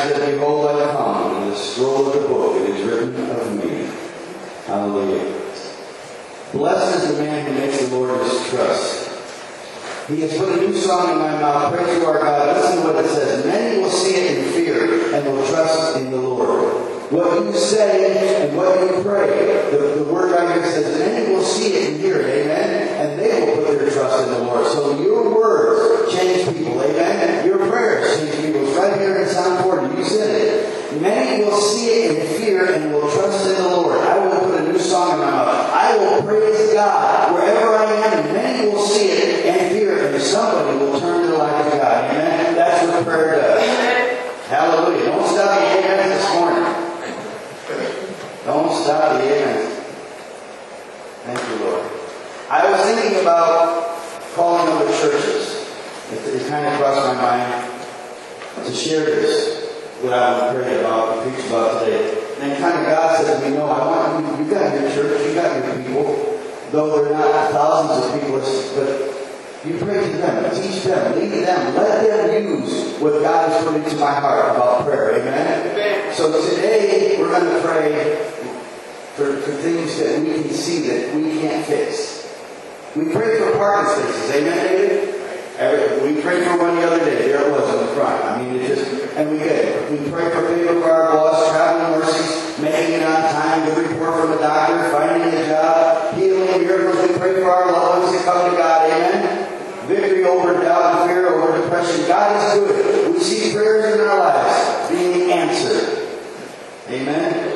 I said, behold, I come, and the scroll of the book, it is written of me. Hallelujah. Blessed is the man who makes the Lord his trust. He has put a new song in my mouth. Praise to our God. Listen to what it says. Many will see it in fear and will trust in the Lord. What you say and what you pray. The word right here says, many will see it and hear it. Amen. And they will put their trust in the Lord. So your words change people. Amen. Your prayers change people. It's right here in Psalm 40. You said it. Many will see it and fear and will trust in the Lord. I will put a new song in my mouth. I will praise God wherever I am. And many will see it and fear. And somebody will turn their life to God. Amen. That's what prayer does. Hallelujah. Don't stop the amen this morning. Don't stop the amen. Thank you, Lord. I was thinking about calling other churches. It kind of crossed my mind to share this, what I would pray about and preach about today. And kind of God said to me, no, I want you got your church, you got your people, though they're not thousands of people, but you pray to them, teach them, lead them, let them use what God has put into my heart about prayer. Amen? So today we're going to pray for things that we can see that we can't fix. We pray for parking spaces. Amen, David? We prayed for one the other day. There it was in the front. I mean, and we get it. We pray for favor for our boss, traveling mercies, making it on time, good report from a doctor, finding a job, healing, miracles. We pray for our loved ones to come to God. Amen? Victory over doubt and fear, over depression. God is good. We see prayers in our lives being answered. Amen?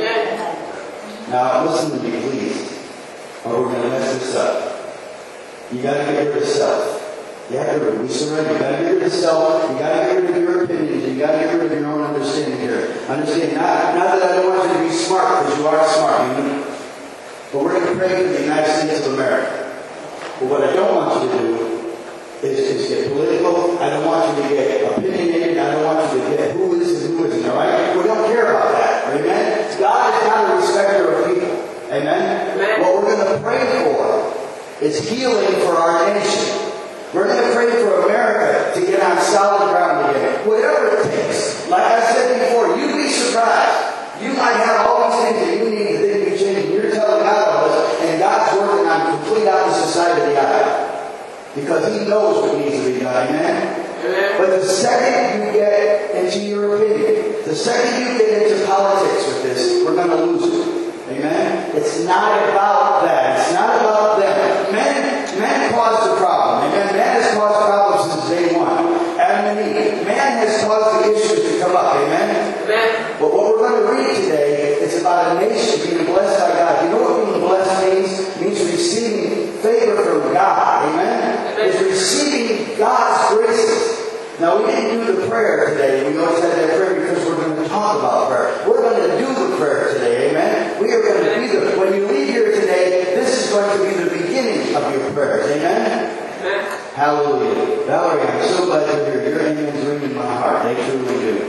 Now, listen to me, please, or we're going to mess this up. You got to get rid of self. You got to we surrender. You got to get rid of self. You got to get rid of your opinions. You got to get rid of your own understanding here. Understand? Not that I don't want you to be smart, because you are smart. But we're going to pray for the United States of America. But what I don't want you to do is get political. I don't want you to get opinionated. I don't want you to get who is and who isn't. All right? We don't care about that. Amen? God is not a respecter of people. Amen? What we're going to pray for is healing for our nation. We're going to pray for America to get on solid ground again. Whatever it takes. Like I said before, you'd be surprised. You might have all these things that you need to think you change. You're telling God all this, and God's working on the complete opposite side of the aisle. Because He knows what needs to be done. Amen? But the second you get into your opinion, the second you get into politics with this, we're going to lose it. Amen? It's not about that. It's not about them. Men caused the problem. Amen? Man has caused problems since day one. Adam and Eve. Man has caused the issues to come up. Amen? But what we're going to read today is about a nation being blessed by God. You know what being blessed means? It means receiving favor from God. Amen? It's receiving God's graces. Now, we didn't do the prayer today. We always had that prayer because we're going to talk about prayer. We're going to do the prayer today. Amen? We are going to be there. When you leave here today, this is going to be the beginning of your prayers. Amen? Hallelujah. Valerie, I'm so glad you're here. Your amens ring in my heart. They truly do.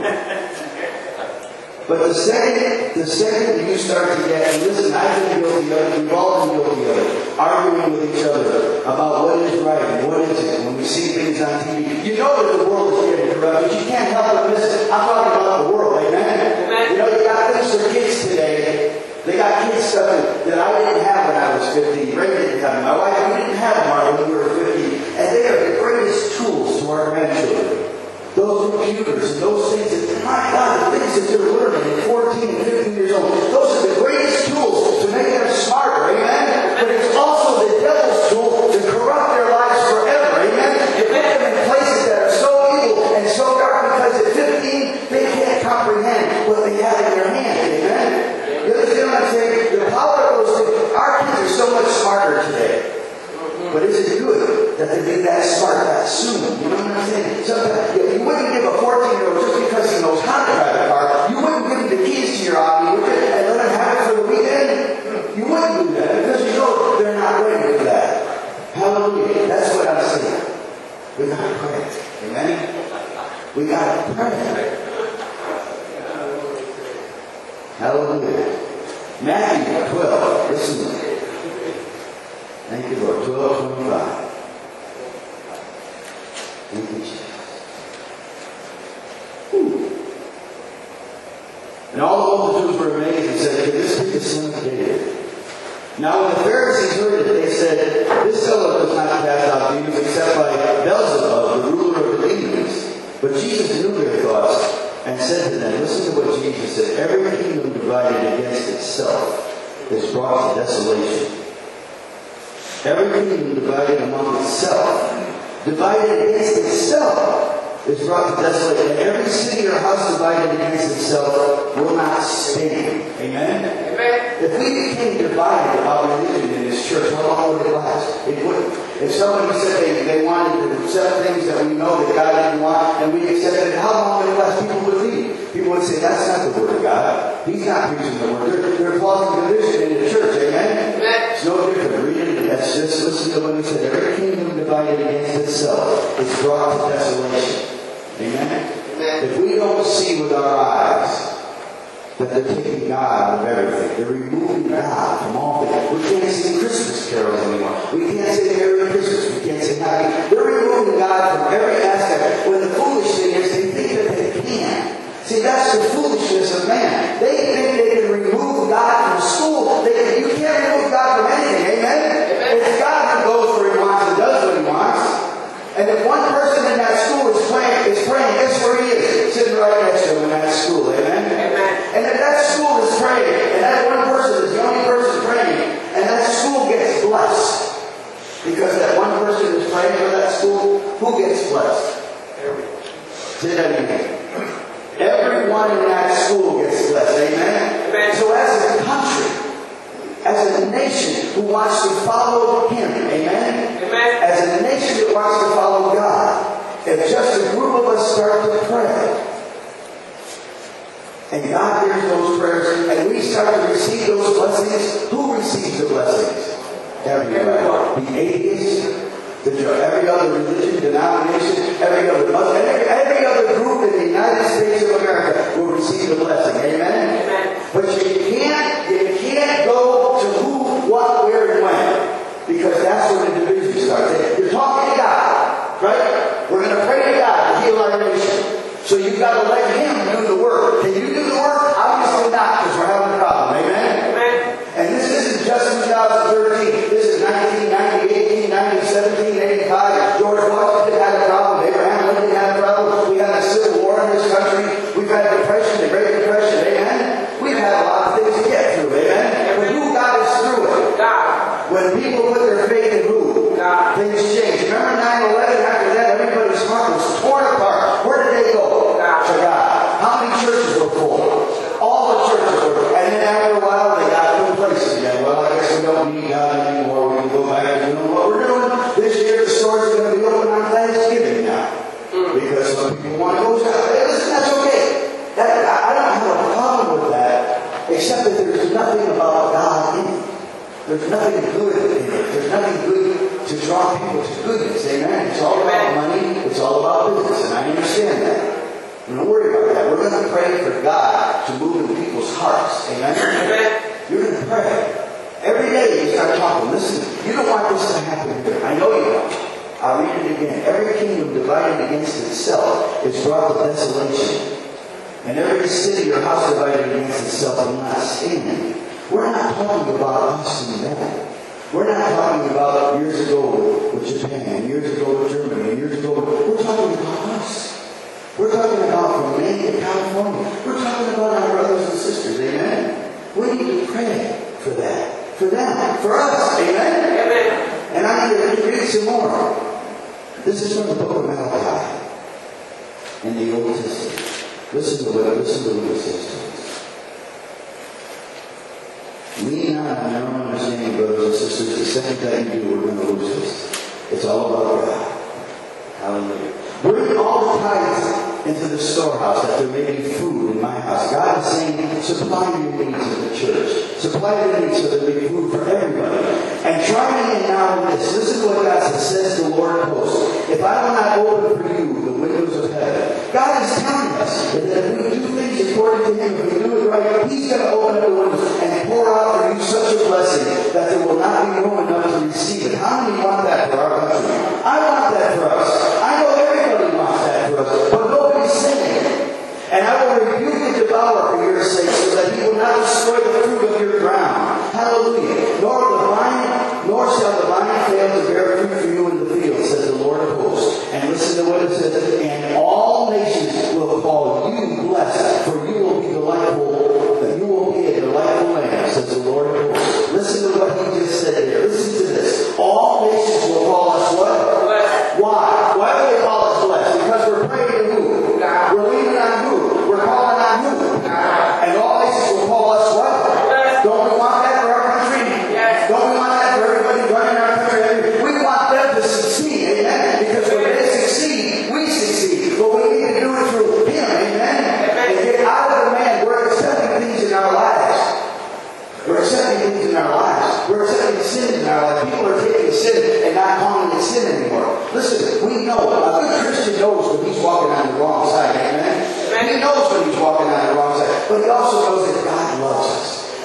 But the second you start to get, and listen, I've been guilty of it, we've all been guilty of it, arguing with each other about what is right and what isn't. When we see things on TV, you know that the world is getting corrupt, but you can't help but miss it. I'm talking about the world, amen? You know, you got things for kids today. They got kids stuff that I didn't have when I was 50. Ray didn't have them. My wife, we didn't have them when we were 50. And they are the greatest tools to our grandchildren. Those computers and those things that, my God, the things that they're learning at 14 and 15 years old, those are the greatest tools to make them smarter, amen? But it's also the devil's tool to corrupt their lives forever, amen? To put them in places that are so evil and so dark because at 15, they can't comprehend what they have in their hand, amen? You understand what I'm saying? The power of those things, our kids are so much smarter today. But is it good that they get that smart that soon? You know what I'm saying? Sometimes you wouldn't give a 14-year-old just because he knows how to drive a car. You wouldn't give him the keys to your Audi, would you? And let him have it for the weekend? You wouldn't do that because you know they're not ready for that. Hallelujah. That's what I'm saying. We got to pray. Amen? We got to pray. Hallelujah. Matthew 12. Listen to me. Thank you, Lord. 12:25. Thank you, Jesus. And all the multitudes were amazed and said, "Can this be the son of David?" Now when the Pharisees heard it, they said, "This fellow does not cast out demons except by Beelzebub, the ruler of the demons." But Jesus knew their thoughts and said to them, listen to what Jesus said, "Every kingdom divided against itself is brought to desolation. Every kingdom divided among itself, divided against itself, is brought to desolation. And every city or house divided against itself will not stand." Amen? Amen. If we became divided about religion in this church, how long would it last? It wouldn't. If somebody said they wanted to accept things that we know that God didn't want, and we accepted it, how long would it last? People would leave. People would say, "That's not the Word of God. He's not preaching the Word." They're causing division in the church. Amen? Amen. It's no different. Read it. That's just listen to what he said. Every kingdom divided against itself is brought to desolation. Amen? Amen. If we don't see with our eyes that they're taking God out of everything, they're removing God from all things. We can't sing Christmas carols anymore. We can't say Merry Christmas. We can't say Happy. They're removing God from every aspect. When the foolish thing is, they think that they can. See, that's the foolishness of man. They think they can remove God from school. You can't remove God from anything. Amen? Amen. It's God who goes where he wants and does what he wants. And if one person in that school is praying, guess where he is? Sitting right next to him in that school. Amen? Amen. And if that school is praying, and that one person is the only person praying, and that school gets blessed, because that one person is praying for that school, who gets blessed? Say that again. Everyone in that school gets blessed. Amen? Amen. So as a country, as a nation who wants to follow Him, amen? Amen. As a nation that wants to follow God, if just a group of us start to pray, and God hears those prayers, and we start to receive those blessings, who receives the blessings? Everybody. The atheists, every other religion, denomination, every other Muslim, every other group in the United States of America will receive the blessing. Amen? Amen. But you can't go to who, what, where, and when. Because that's when the division starts. You're talking to God, right? We're going to pray to God to heal our nation. So you've got to let Him do the work. Can you do the work? Obviously not, because we're having a problem. Amen? Amen. And this isn't just 2013. This is 1990, 1890, 1785. George Washington had a problem. Abraham Lincoln had a problem. We had a civil war in this country. We've had a depression, the Great Depression. Amen? We've had a lot of things to get through. Amen? But who got us through it? God. When people put their faith in who? God. Things change. Remember 9/11? After that, everybody's heart was torn apart. Where did they go? God. To God. How many churches were full? All the churches were. And then after a while, they got complacent again. Well, I guess we don't need God anymore. We can go back and do what we're doing. This year, the store's going to be open on Thanksgiving now. Because some people want to go. Listen, that's okay. I don't have a problem with that, except that there's nothing about God in it. There's nothing good in it. There's nothing good to draw people to goodness. Amen? It's all about money. It's all about business. And I understand that. Don't worry about that. We're going to pray for God to move in people's hearts. Amen? You're going to pray. Every day you start talking. Listen, you don't want this to happen here. I know you don't. I'll read it again. Every kingdom divided against itself is brought to desolation. And every city or house divided against itself will not stand. We're not talking about us and them. We're not talking about years ago with Japan, years ago with Germany, years ago. We're talking about us. We're talking about from Maine to California. We're talking about our brothers and sisters. Amen? We need to pray for that. For them. For us. Amen? Amen. And I need to read some more. This is from the book of Malachi in the Old Testament. Listen to what it says to us. Lean not on your own understanding, brothers and sisters. The second that you do, we're going to lose this. It's all about God. Hallelujah. Bring all the tithes into the storehouse, that there may be food in my house. God is saying, supply your needs in the church. Supply your needs so there may be food for everybody. And try me now in this. Listen to what God says, the Lord of hosts. If I will not open for you the windows of heaven. God is telling us that if we do things according to Him, if we do it right, He's going to open up the windows and pour out for you such a blessing that there will not be room enough to receive it. How many want that for our country? I want that for us. I know everybody wants that for us, but nobody's saying it. And I will rebuke the devourer for your sake.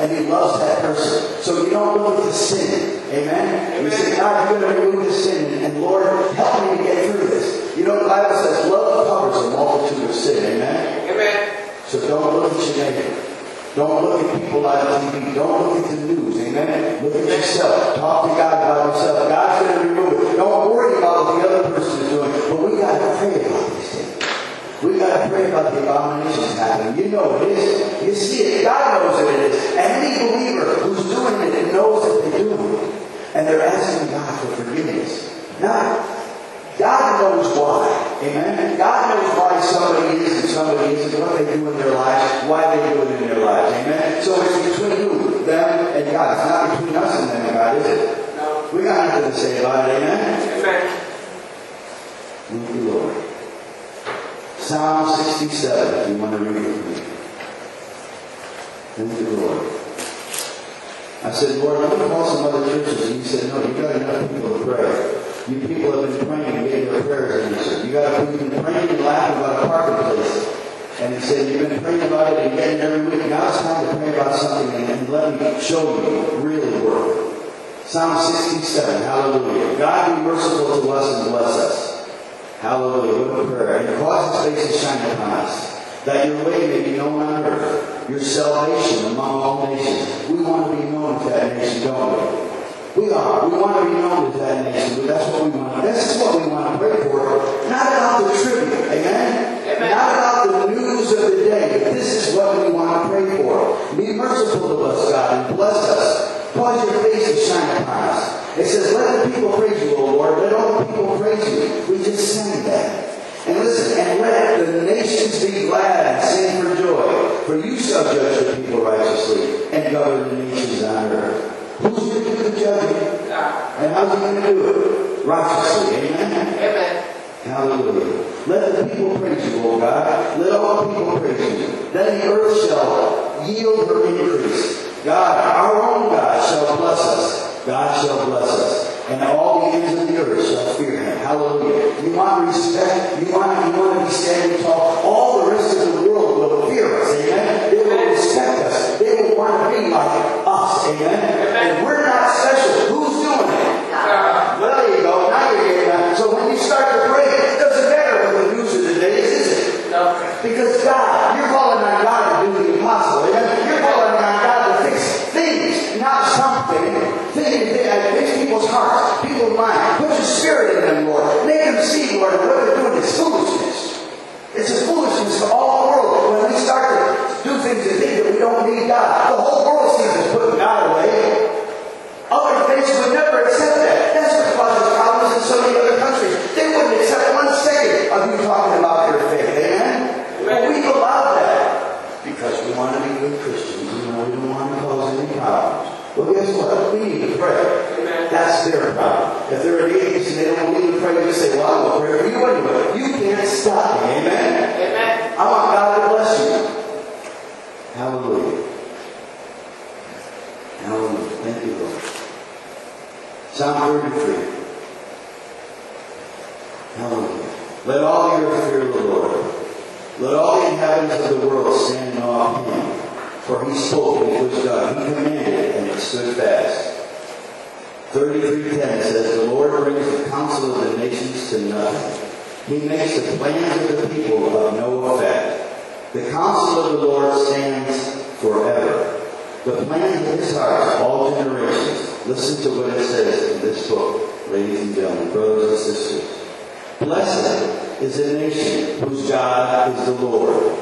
and He loves that person. So you don't look at the sin. Amen? You say, God, you're going to remove the sin, and Lord, help me to get through this. You know, the Bible says love covers a multitude of sin. Amen? Amen. So don't look at your neighbor. Don't look at people on TV. Don't look at the news. Amen? Look at yourself. Talk to God about yourself. God's going to remove it. Don't worry about what the other person is doing. But we got to pray about these things. We got to pray about the abominations happening. You know it is. You see it. God knows that it is. And any believer who's doing it knows that they're doing it. And they're asking God for forgiveness. Now, God knows why. Amen? God knows why somebody is and somebody isn't, what they do in their lives, why they do it in their lives. Amen? So it's between who? Them and God. It's not between us and them and God, is it? No. We got nothing to say about it. Amen? Amen. Thank you, Lord. Psalm 67, if you want to read it with me. Thank you, Lord. I said, Lord, let me call some other churches. And you said, no, you got enough people to pray. You people have been praying and getting your prayers answered. You've been praying and laughing about a parking place. And he said, you've been praying about it and getting it every week. Now it's time to pray about something and let me show you what really work. Psalm 67, hallelujah. God be merciful to us and bless us. Hallelujah. What a prayer. And cause His face to shine upon us, that your way may be known on earth, your salvation among all nations. We want to be known to that nation, don't we? We are. We want to be known as that nation. That's what we want. This is what we want to pray for. Not about the tribute. Amen? Amen. Not about the news of the day. But this is what we want to pray for. Be merciful to us, God, and bless us. Cause your face to shine upon us. It says, let the people praise you, O Lord. Let all the people praise you. We just sang that. And listen, and let the nations be glad and sing for joy. For you shall judge the people righteously and govern the nations on earth. Who's going to do the judging? God. And how's He going to do it? Righteously. Amen? Amen. Hallelujah. Let the people praise you, O God. Let all people praise you. Then the earth shall yield her increase. God, our own God, shall bless us. God shall bless us. And all the ends of the earth shall fear Him. Hallelujah. You want respect? You want to be standing tall? All the rest of the world will fear us. Amen? They will respect us. They will want to be like us. Amen? And we're not special. Who's doing it? God. Well, there you go. Now you're getting that. So when you start to pray, it doesn't matter what the news of the day is it? No. Because God, you're calling on God to do the impossible. Amen? You're calling on God to fix things, not something. Fix people's hearts, people's minds. Put your spirit in them, Lord. Make them see, Lord, what they're doing is foolishness. It's a foolishness to all the world. When we start to do things and think that we don't need God, the whole world sees us putting God away. Other nations would never accept that. That's what causes problems in so many other countries. They wouldn't accept 1 second of you talking about your faith. Amen? But we allow that because we want to be good Christians. We don't want to cause any problems. Well, guess what? We need to pray. Amen. That's their problem. If they're an atheist and they don't believe in prayer, they just say, well, I will pray for you anyway. You can't stop me. Amen? Amen. I want God to bless you. Hallelujah. Hallelujah. Thank you, Lord. Psalm 33. Hallelujah. Let all the earth fear the Lord. Let all the inhabitants of the world stand in awe of Him. For He spoke, and it was done. He commanded, and it stood fast. 33:10 says, the Lord brings the counsel of the nations to nothing. He makes the plans of the people of no effect. The counsel of the Lord stands forever. The plans of His heart, all generations. Listen to what it says in this book, ladies and gentlemen, brothers and sisters. Blessed is the nation whose God is the Lord.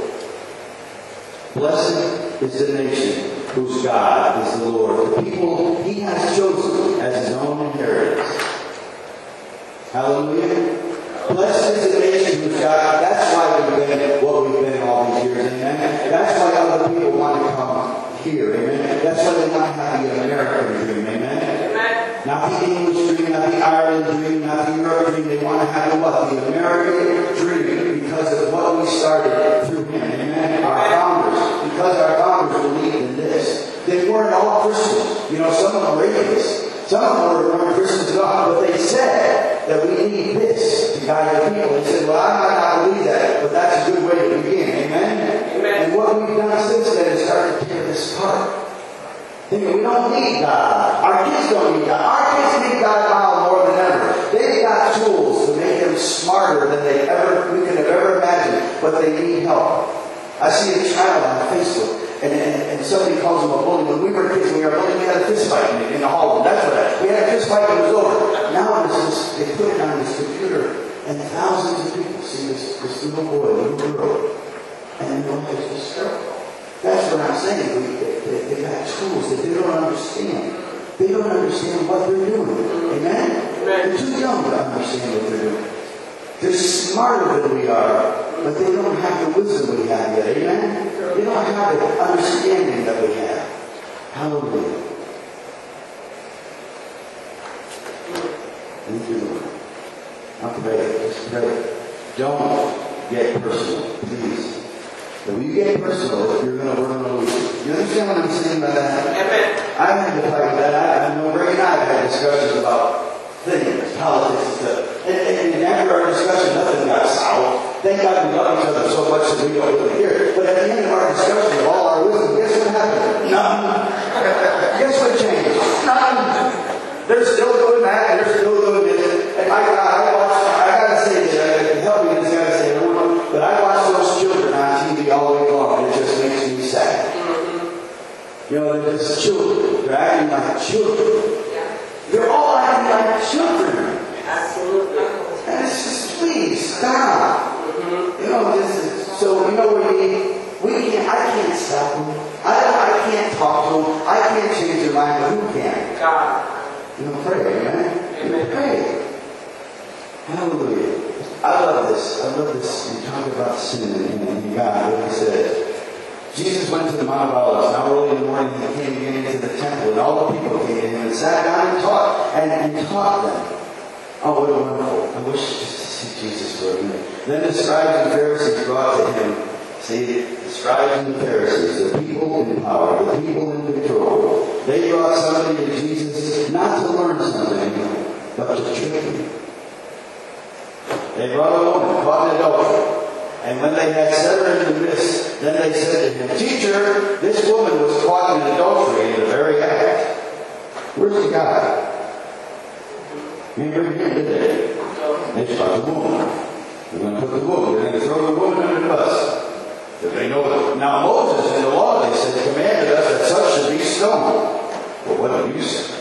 Blessed is the nation whose God is the Lord. The people He has chosen as His own inheritance. Hallelujah. Blessed is the nation whose God. That's why we've been what we've been all these years. Amen. That's why other people want to come here. Amen. That's why they want to have the American dream. Amen. Amen. Not the English dream, not the Ireland dream, not the Europe dream. They want to have what? The American dream because of what we started through Him. Amen. Our founders. Because our founders believed in this. They weren't all Christians. You know, some of them were atheists. Some of them weren't Christians at all. But they said that we need this to guide the people. They said, well, I might not believe that, but that's a good way to begin. Amen? Amen. And what we've done since then is started to tear this apart. Thinking we don't need God. Our kids don't need God. Our kids need God now more than ever. They've got tools to make them smarter than we could have ever imagined, but they need help. I see a child on Facebook, and somebody calls him a bully. When we were kids, we had a fist fight in the hall. That's what we had a fist fight and it was over. Now they put it on this computer, and thousands of people see this little boy, little girl, and their lives just start. That's what I'm saying. They've got tools that they don't understand. They don't understand what they're doing. Amen? They're too young to understand what they're doing. They're smarter than we are, but they don't have the wisdom we have yet. Amen? They don't have the understanding that we have. Hallelujah. Thank you, Lord. I'll pray. Just pray. Don't get personal, please. But when you get personal, you're going to lose it. You understand what I'm saying by that? Amen. I've had to fight with that. I know Ray and I have had discussions about things, politics and stuff. And after our discussion, nothing got solved. Thank God we love each other so much that we don't really hear it. But at the end of our discussion of all our wisdom, guess what happened? None. Guess what changed? None. They're still doing that, and they're still doing this. And I gotta say this, I can help you, this gotta say it. But I watch those children on TV all day long, and it just makes me sad. You know, they're just children. They're acting like children. They're all acting like children. Absolutely. And it's just, please, stop. You know, so you know I can't stop them. I can't talk to them. I can't change their mind, but who can? God. You know, pray, amen? Amen. Pray. Hallelujah. I love this. You talk about sin and God, what he said. Jesus went to the Mount of Olives. Now early in the morning he came again into the temple, and all the people came to him and sat down and taught them. Oh, what a wonderful. I wish just to see Jesus for a minute. Then the scribes and Pharisees brought to him. See, the scribes and the Pharisees, the people in power, the people in control. They brought somebody to Jesus not to learn something, but to trick him. They brought a woman caught in adultery. And when they had set her in the midst, then they said to him, Teacher, this woman was caught in adultery in the very act. Where's the guy? He didn't bring him, did they? They shot the woman. They're going to put the woman. They're going to throw the woman under the bus. If they know that. Now Moses in the law, they said, commanded us that such should be stoned. Well, what do you say?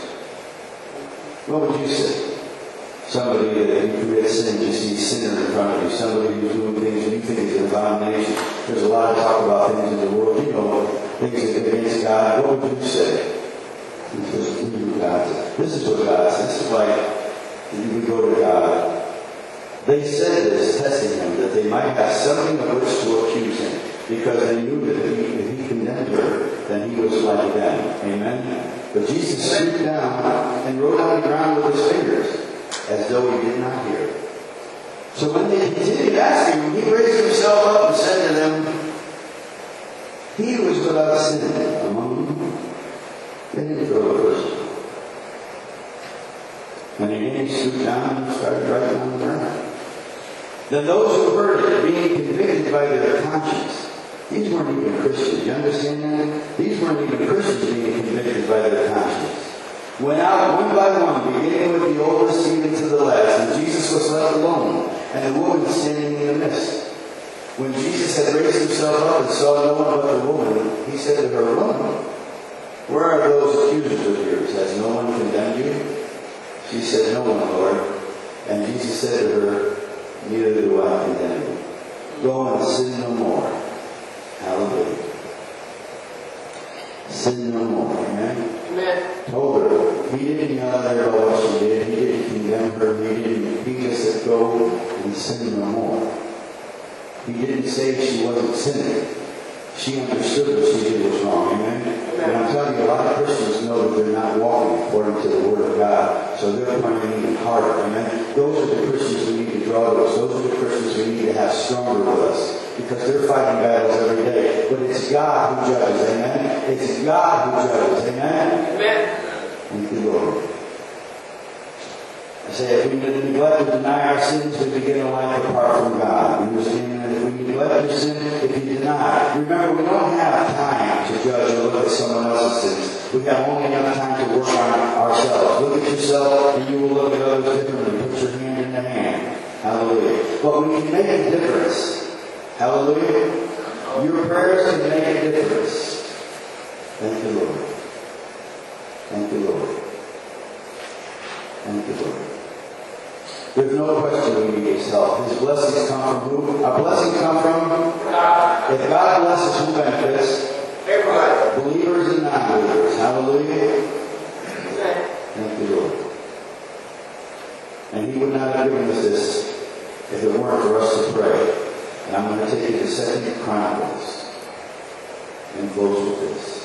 What would you say? Somebody that you commit sin, just see sinner in front of you. Somebody who's doing things that you think is an abomination. There's a lot of talk about things in the world. You know, things against God. What would you say? This is what God says. This is like we go to God. They said this, testing him, that they might have something of which to accuse him, because they knew that if he condemned her, then he was like them. Amen? But Jesus stooped down and wrote on the ground with his fingers, as though he did not hear. So when they continued asking him, he raised himself up and said to them, He was without sin among you. They didn't throw a person. And again he stooped down and started writing on the ground. Then those who heard it, being convicted by their conscience, these weren't even Christians. You understand that? These weren't even Christians being convicted by their conscience. Went out one by one, beginning with the oldest even to the last, and Jesus was left alone, and the woman standing in the midst. When Jesus had raised himself up and saw no one but the woman, he said to her, Woman, where are those accusers of yours? Has no one condemned you? She said, No one, Lord. And Jesus said to her, Neither do I condemn you. Go and sin no more. Hallelujah. Sin no more. Amen? Amen. Told her. He didn't yell at her about what she did. He didn't condemn her. He just said, Go and sin no more. He didn't say she wasn't sinning. She understood what she did was wrong. Amen? And I'm telling you, a lot of Christians know that they're not walking according to the Word of God. So they're praying even harder. Amen? Those are the Christians we need to draw to us. Those are the Christians we need to have stronger with us. Because they're fighting battles every day. But it's God who judges. Amen? It's God who judges. Amen? Amen. Thank you, Lord. I say, if we neglect to deny our sins, we begin a life apart from God. You understand that? If we neglect your sin, if you deny, remember, we don't have time to judge or look at someone else's sins. we have only enough time to work on ourselves. Look at yourself and you will look at others differently. Put your hand in the hand. Hallelujah. But we can make a difference. Hallelujah. Your prayers can make a difference. Thank you, Lord. Thank you, Lord. Thank you, Lord. There's no question we need His help. His blessings come from who? Our blessings come from God. If God blesses, who benefits? Everybody. Believers and non-believers. Hallelujah. Thank you, Lord. And He would not have given us this if it weren't for us to pray. And I'm going to take you to 2 Chronicles and close with this.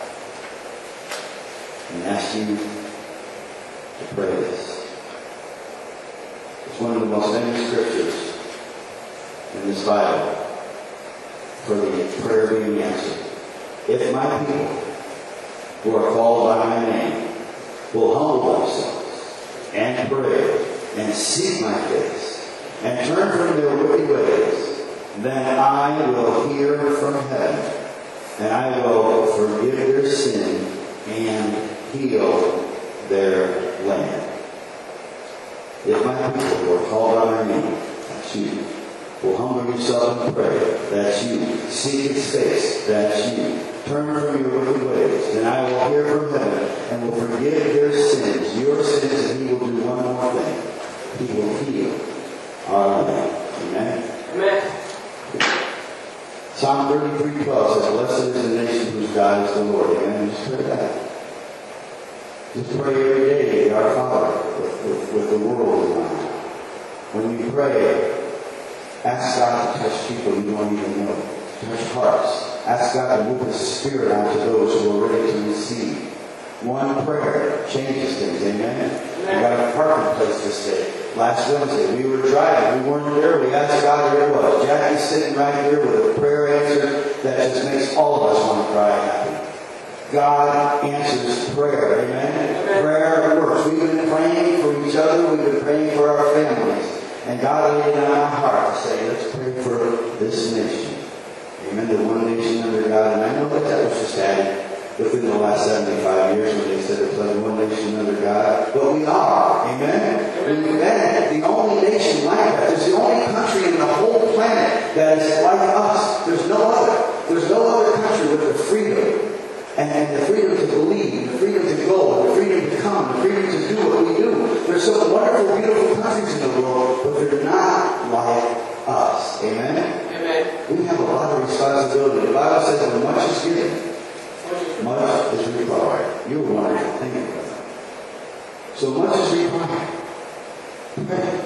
And ask you to pray this. It's one of the most famous scriptures in this Bible for the prayer being answered. If my people who are called by my name will humble themselves and pray and seek my face and turn from their wicked ways, then I will hear from heaven and I will forgive their sin and heal their land. If my people who are called by my name, that's you, will humble yourself and pray, that's you, seek His face, that's you, turn from your wicked ways, then I will hear from heaven and will forgive their sins, your sins, and He will do one more thing. He will heal our land. Amen? Amen. Psalm 33:12 says, blessed is the nation whose God is the Lord. Amen? Just pray that. Just pray every day, our Father, with the world in mind. When you pray, ask God to touch people you don't even know. Touch hearts. Ask God to move His Spirit onto those who are ready to receive. One prayer changes things. Amen? We got a parking place this day. Last Wednesday, we were driving. We weren't there. We asked God where it was. Jackie's sitting right here with a prayer answer that just makes all of us want to cry happy. God answers prayer. Amen? Prayer works. We've been praying for each other. We've been praying for our families. And God laid it on our heart to say, let's pray for this nation. Amen. The one nation under God. And I know that was just added within the last 75 years when they said it's like one nation under God. But we are. Amen. We've been the only nation like that. There's the only country in the whole planet that is like us. There's no other. There's no other country with the freedom. And the freedom to believe, the freedom to go, the freedom to come, the freedom to do what we do. There's some wonderful, beautiful countries in the world, but they're not like us. Amen? Amen. We have a lot of responsibility. The Bible says when much is given, much is required. You're wonderful. Thank you, brother. So much is required. Pray.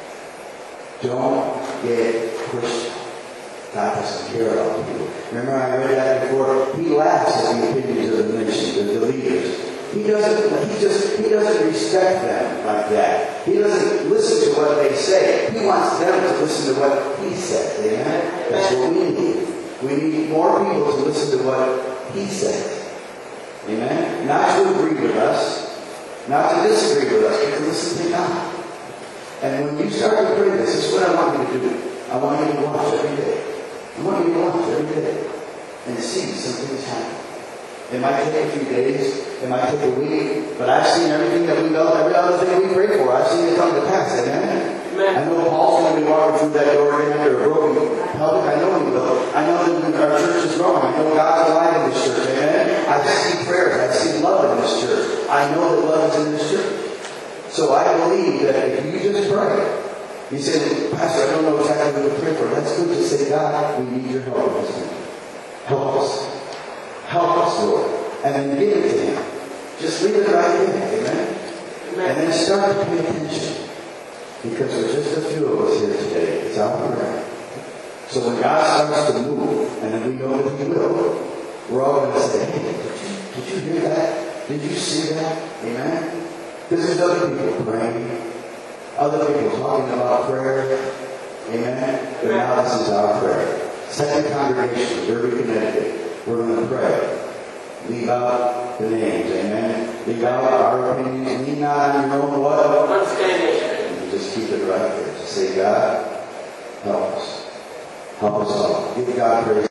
Don't get pushed. God doesn't care about people. Remember I read that before? He laughs at the opinions of the nation, the leaders. He doesn't respect them like that. He doesn't listen to what they say. He wants them to listen to what He says. Amen? That's what we need. We need more people to listen to what He says. Amen? Not to agree with us, not to disagree with us, but to listen to God. And when you start to pray this is what I want you to do. I want you to watch every day. I want you to watch every day and see something's happening. It might take a few days, it might take a week, but I've seen everything that we know, every other thing we pray for, I've seen it come to pass. Amen? Amen. I know Paul's going to be walking through that door again after a broken pelvic. I know he will. I know that our church is growing. I know God's alive in this church. Amen? I see prayers. I see love in this church. I know that love is in this church. So I believe that if you just pray, you say, Pastor, I don't know exactly what to pray for. That's good to say, God, we need your help. Help us. Help us, Lord. And then give it to Him. Just leave it right there. Amen? Amen. And then start to pay attention. Because there's just a few of us here today. It's our prayer. So when God starts to move, and then we know that He will, we're all going to say, hey, did you hear that? Did you see that? Amen? Because there's other people praying. Other people talking about prayer. Amen? But now this is our prayer. Second congregation, Derby, Connecticut. We're going to pray. Leave out the names. Amen? Leave out our opinions. Lean not on your own what? And just keep it right there. Just say, God, help us. Help us all. Give God praise.